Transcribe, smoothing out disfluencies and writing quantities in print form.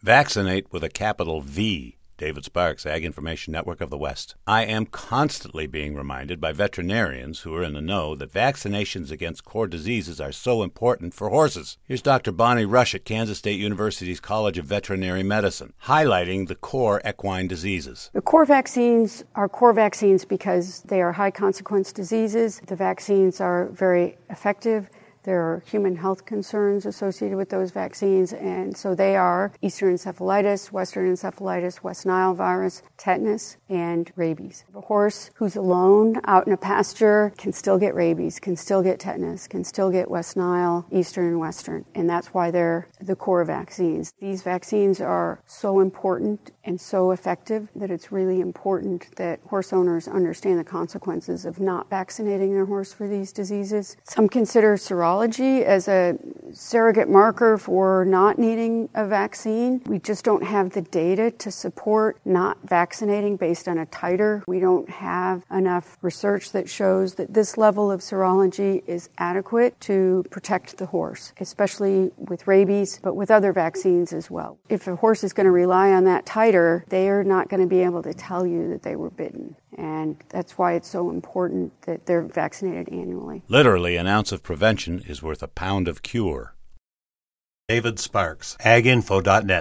Vaccinate with a capital V. David Sparks, Ag Information Network of the West. I am constantly being reminded by veterinarians who are in the know that vaccinations against core diseases are so important for horses. Here's Dr. Bonnie Rush at Kansas State University's College of Veterinary Medicine, highlighting the core equine diseases. The core vaccines are core vaccines because they are high-consequence diseases. The vaccines are very effective. There are human health concerns associated with those vaccines, and so they are Eastern encephalitis, Western encephalitis, West Nile virus, tetanus, and rabies. A horse who's alone out in a pasture can still get rabies, can still get tetanus, can still get West Nile, Eastern and Western, and that's why they're the core vaccines. These vaccines are so important and so effective that it's really important that horse owners understand the consequences of not vaccinating their horse for these diseases. Some consider serology as a surrogate marker for not needing a vaccine. We just don't have the data to support not vaccinating based on a titer. We don't have enough research that shows that this level of serology is adequate to protect the horse, especially with rabies, but with other vaccines as well. If a horse is going to rely on that titer, they are not going to be able to tell you that they were bitten. And that's why it's so important that they're vaccinated annually. Literally, an ounce of prevention is worth a pound of cure. David Sparks, aginfo.net.